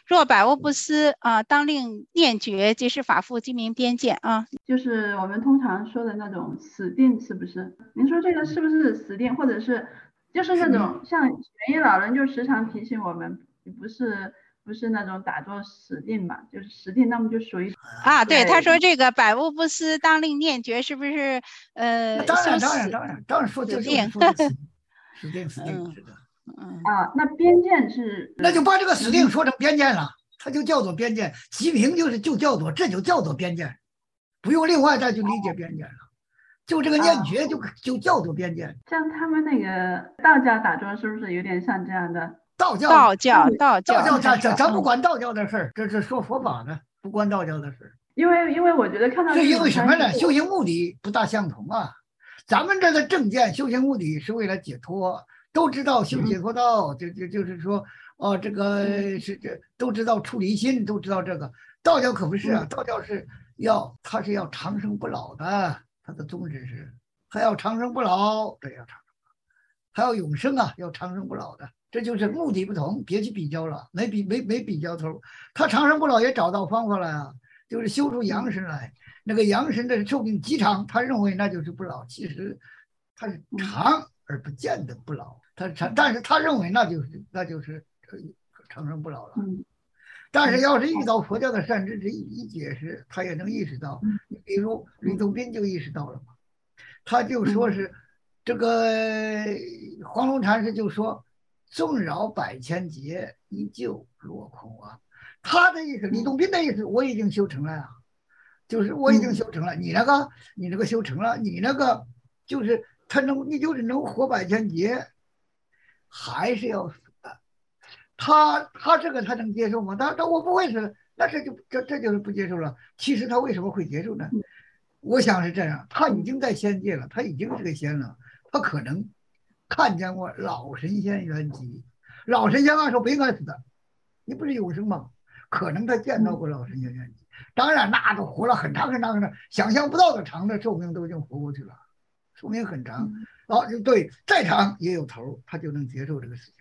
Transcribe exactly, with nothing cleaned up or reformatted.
若百物不思啊，当令念绝，即是法复，即名边见啊。 就是我们通常说的那种死定，是不是？您说这个是不是死定，或者是就是那种像玄烨老人就时常提醒我们，不是不是那种打作死定嘛，就是死定，那么就属于啊，对，他说这个百物不思，当令念绝，是不是呃当然当然死当然当然说就就是定？ 说的死死定死定嗯是的。 嗯啊，那边见是那就把这个死定说成边见了，它就叫做边见，其名就是就叫做这就叫做边见，不用另外再去理解边见了，就这个念绝就、啊、就叫做边见。 像他们那个道教打坐是不是有点像这样的？ 道教道教道教道教咱咱不管道教的事儿，这是说佛法的，不关道教的事。 因为因为我觉得看到是因为什么呢？修行目的不大相同啊。咱们这的正见修行目的是为了解脱，都知道修解脱道，就就就是说，哦，这个是这都知道出离心，都知道这个。道教可不是啊，道教是要他是要长生不老的，他的宗旨是他要长生不老，对，要长生不老，还要永生啊，要长生不老的。这就是目的不同，别去比较了，没比没没比较头。他长生不老也找到方法了啊，就是修出阳神来。那个阳神的寿命极长，他认为那就是不老，其实他是长而不见得不老，他长，但是他认为那就是那就是长生不老了。但是要是遇到佛教的善知识一解释，他也能意识到。你比如吕洞宾就意识到了嘛，他就说是这个黄龙禅师就说纵扰百千劫，依旧落空啊。他的意思，吕洞宾的意思，我已经修成了呀、啊。就是我已经修成了，你那个你那个修成了，你那个就是他能，你就是能活百千劫，还是要死的。他他这个他能接受吗？他他我不会死，那这就这这就是不接受了。其实他为什么会接受呢？我想是这样，他已经在仙界了，他已经是个仙了，他可能看见过老神仙圆寂，老神仙按说不应该死的，你不是永生吗？可能他见到过老神仙圆寂。当然，那都活了很长很长很长，想象不到的长的寿命都已经活过去了，寿命很长。哦，对，再长也有头，他就能接受这个事情。